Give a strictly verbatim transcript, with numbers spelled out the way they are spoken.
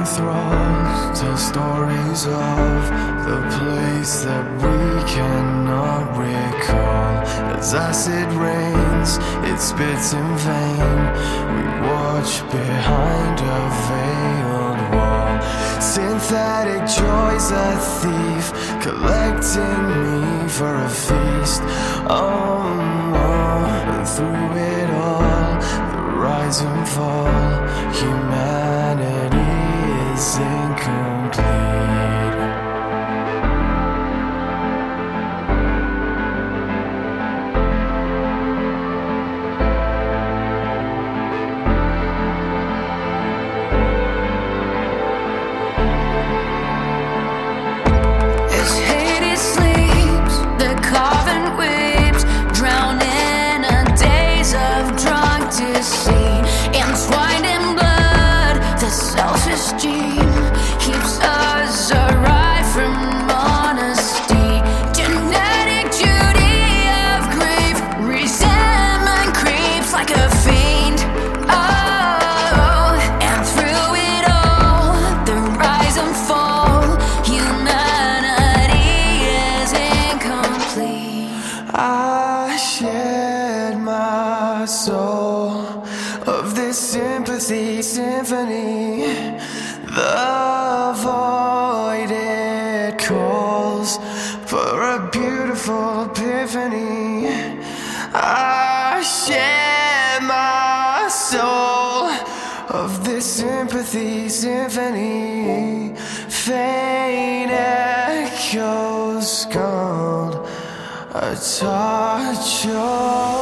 enthralled, tell stories of the place that we cannot recall. As acid rains, it spits in vain. We watch behind a veiled wall. Synthetic joy's a thief, collecting me for a feast. Oh, and through it all, the rise and fall, humanity is incomplete. Entwined in blood, the selfish gene keeps us alive from honesty. Genetic duty of grief, resentment creeps like a fiend. Oh, and through it all, the rise and fall, humanity is incomplete. I shed my soul of this sympathy symphony. The void, it calls for a beautiful epiphany. I share my soul of this sympathy symphony. Faint echoes called a torch.